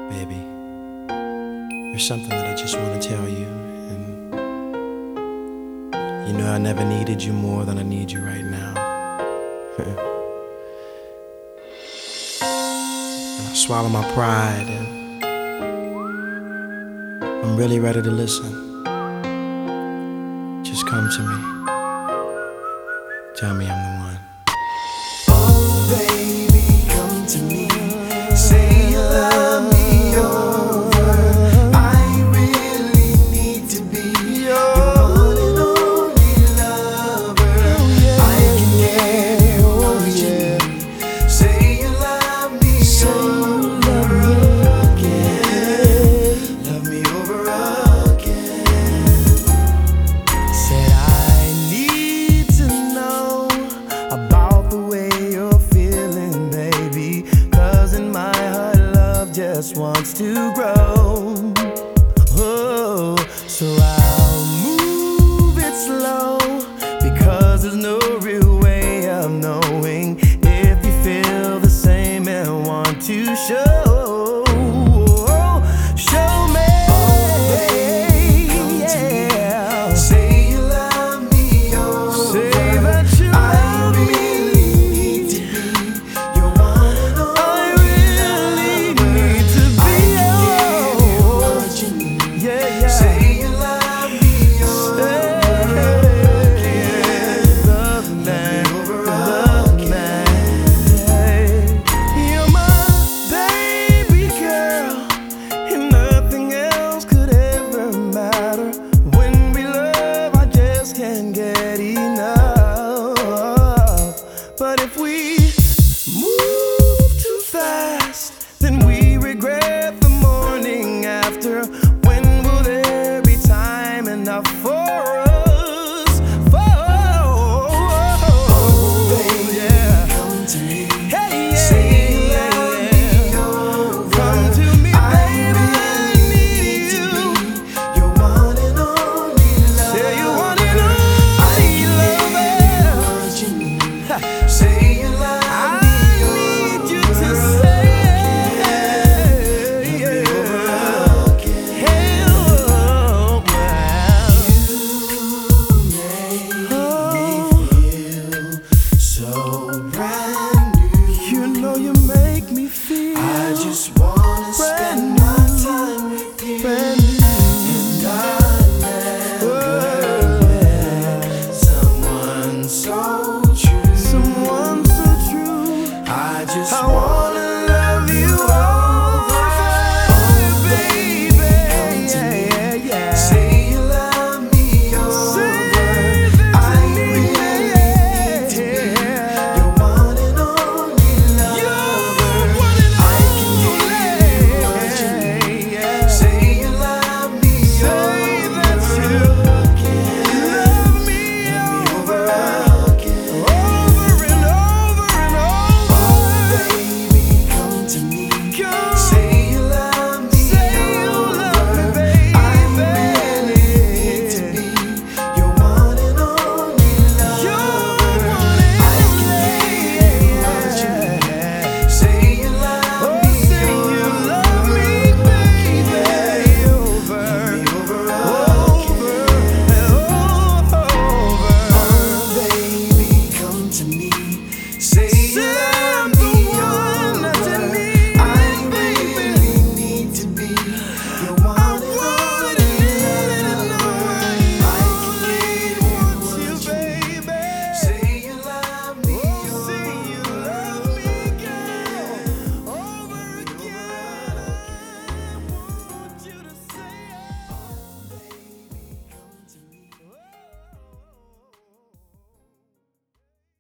Baby, there's something that I just want to tell you. And you know I never needed you more than I need you right now. And I swallow my pride and I'm really ready to listen. Just come to me. Tell me I'm the one. Oh baby, come to me. Say you love me over. I really need to be your one and only lover. I can get you what you need. Say you love me over again. Love me over again. Said I need to know about the way you're feeling, baby, 'cause in my heart love just wants to grow. Oh, so I'll move it slow, because there's no real way of knowing if you feel the same and want to show.